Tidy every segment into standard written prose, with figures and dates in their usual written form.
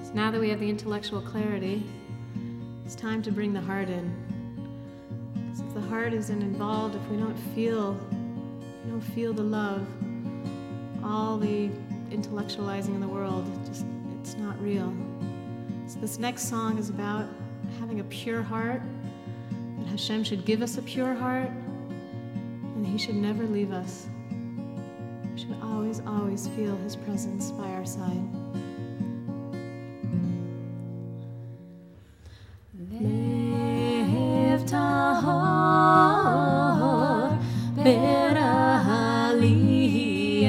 So now that we have the intellectual clarity, it's time to bring the heart in. Because if the heart isn't involved, if we don't feel the love, all the intellectualizing in the world, it's not real. So this next song is about having a pure heart, that Hashem should give us a pure heart, and He should never leave us. We should always, always feel His presence by our side. Lev tahor berahali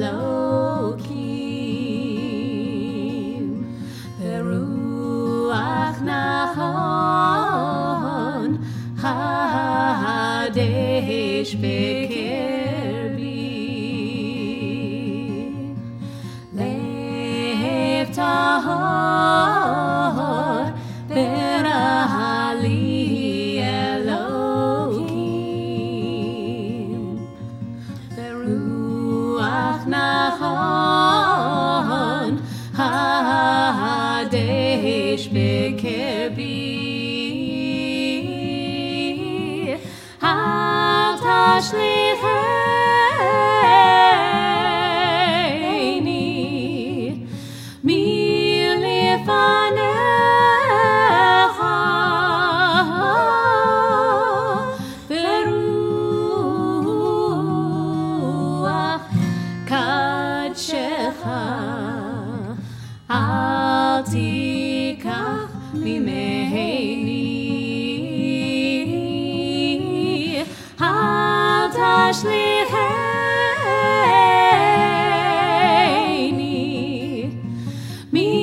Elokim beruach nachon hadesh bekerbi lev tahor berahali Elokim beruach nachon hadesh bekerbi al tashlicheni milefanecha beruach kadshecha al tikach mimeni al tashlicheni